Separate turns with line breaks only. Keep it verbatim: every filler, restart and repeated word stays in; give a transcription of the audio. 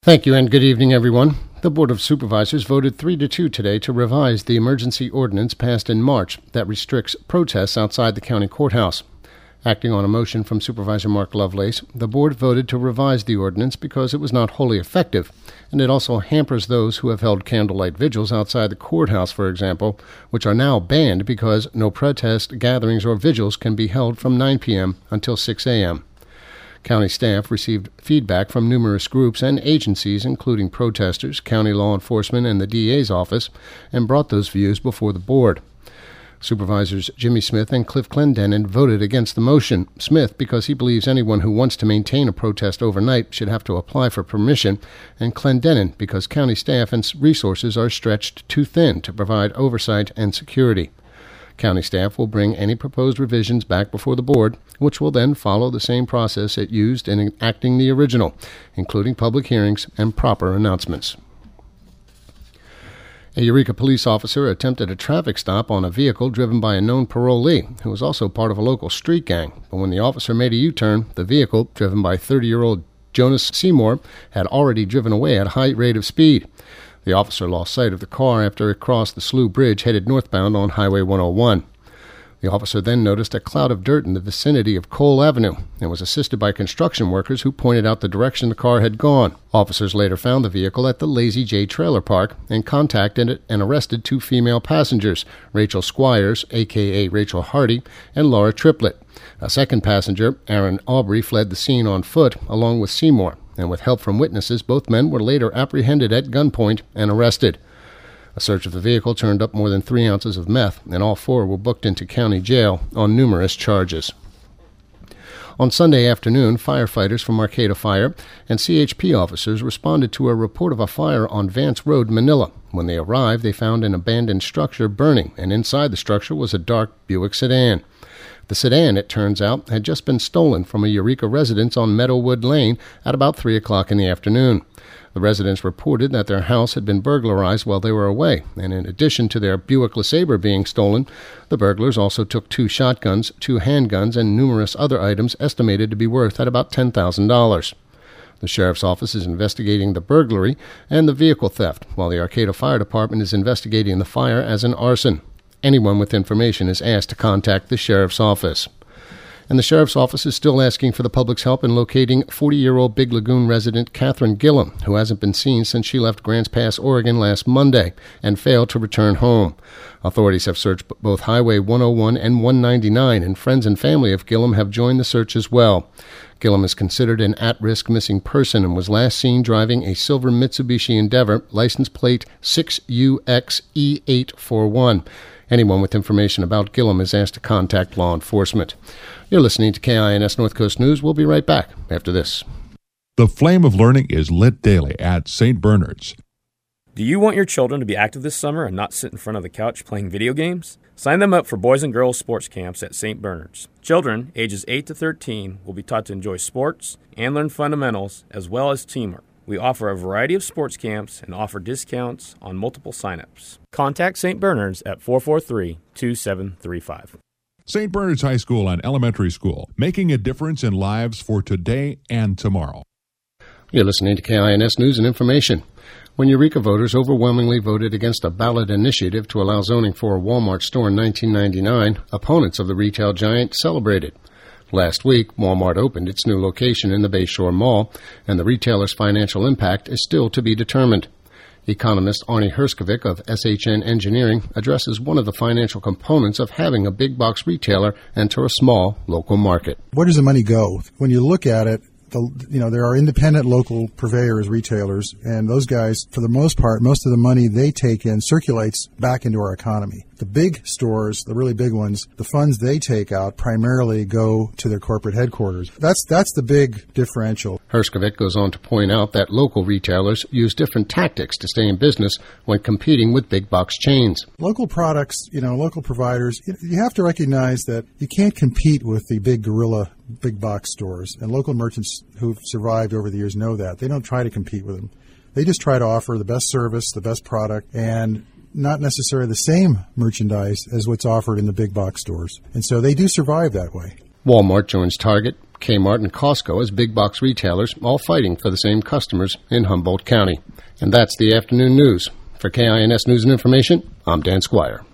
Thank you and good evening, everyone. The Board of Supervisors voted three to two today to revise the emergency ordinance passed in March that restricts protests outside the county courthouse. Acting on a motion from Supervisor Mark Lovelace, the board voted to revise the ordinance because it was not wholly effective, and it also hampers those who have held candlelight vigils outside the courthouse, for example, which are now banned because no protest gatherings or vigils can be held from nine p.m. until six a.m. County staff received feedback from numerous groups and agencies, including protesters, county law enforcement, and the D A's office, and brought those views before the board. Supervisors Jimmy Smith and Cliff Clendenin voted against the motion. Smith, because he believes anyone who wants to maintain a protest overnight should have to apply for permission, and Clendenin, because county staff and resources are stretched too thin to provide oversight and security. County staff will bring any proposed revisions back before the board, which will then follow the same process it used in enacting the original, including public hearings and proper announcements. A Eureka police officer attempted a traffic stop on a vehicle driven by a known parolee who was also part of a local street gang. But when the officer made a U-turn, the vehicle, driven by thirty-year-old Jonas Seymour, had already driven away at a high rate of speed. The officer lost sight of the car after it crossed the Slough Bridge headed northbound on Highway one oh one. The officer then noticed a cloud of dirt in the vicinity of Cole Avenue and was assisted by construction workers who pointed out the direction the car had gone. Officers later found the vehicle at the Lazy J Trailer Park and contacted it and arrested two female passengers, Rachel Squires, a k a. Rachel Hardy, and Laura Triplett. A second passenger, Aaron Aubrey, fled the scene on foot along with Seymour, and with help from witnesses, both men were later apprehended at gunpoint and arrested. A search of the vehicle turned up more than three ounces of meth, and all four were booked into county jail on numerous charges. On Sunday afternoon, firefighters from Arcata Fire and C H P officers responded to a report of a fire on Vance Road, Manila. When they arrived, they found an abandoned structure burning, and inside the structure was a dark Buick sedan. The sedan, it turns out, had just been stolen from a Eureka residence on Meadowwood Lane at about three o'clock in the afternoon. The residents reported that their house had been burglarized while they were away, and in addition to their Buick LeSabre being stolen, the burglars also took two shotguns, two handguns, and numerous other items estimated to be worth at about ten thousand dollars. The sheriff's office is investigating the burglary and the vehicle theft, while the Arcata Fire Department is investigating the fire as an arson. Anyone with information is asked to contact the sheriff's office. And the sheriff's office is still asking for the public's help in locating forty-year-old Big Lagoon resident Catherine Gillum, who hasn't been seen since she left Grants Pass, Oregon last Monday and failed to return home. Authorities have searched both Highway one oh one and one ninety-nine, and friends and family of Gillum have joined the search as well. Gillum is considered an at-risk missing person and was last seen driving a silver Mitsubishi Endeavor, license plate six U X E eight forty-one. Anyone with information about Gillum is asked to contact law enforcement. You're listening to K I N S North Coast News. We'll be right back after this.
The flame of learning is lit daily at Saint Bernard's.
Do you want your children to be active this summer and not sit in front of the couch playing video games? Sign them up for Boys and Girls Sports Camps at Saint Bernard's. Children ages eight to thirteen will be taught to enjoy sports and learn fundamentals as well as teamwork. We offer a variety of sports camps and offer discounts on multiple signups. Contact Saint Bernard's at four four three, two seven three five.
Saint Bernard's High School and Elementary School, making a difference in lives for today and tomorrow.
You're listening to K I N S News and Information. When Eureka voters overwhelmingly voted against a ballot initiative to allow zoning for a Walmart store in nineteen ninety-nine, opponents of the retail giant celebrated. Last week, Walmart opened its new location in the Bayshore Mall, and the retailer's financial impact is still to be determined. Economist Arnie Herskovic of S H N Engineering addresses one of the financial components of having a big-box retailer enter a small local market.
Where does the money go? When you look at it, the, you know, there are independent local purveyors, retailers, and those guys, for the most part, most of the money they take in circulates back into our economy. The big stores, the really big ones, the funds they take out primarily go to their corporate headquarters. That's that's the big differential.
Herskovic goes on to point out that local retailers use different tactics to stay in business when competing with big box chains.
Local products, you know, local providers, you have to recognize that you can't compete with the big guerrilla big box stores. And local merchants who've survived over the years know that. They don't try to compete with them. They just try to offer the best service, the best product, and not necessarily the same merchandise as what's offered in the big box stores. And so they do survive that way.
Walmart joins Target, Kmart, and Costco as big box retailers, all fighting for the same customers in Humboldt County. And that's the afternoon news. For K I N S News and Information, I'm Dan Squire.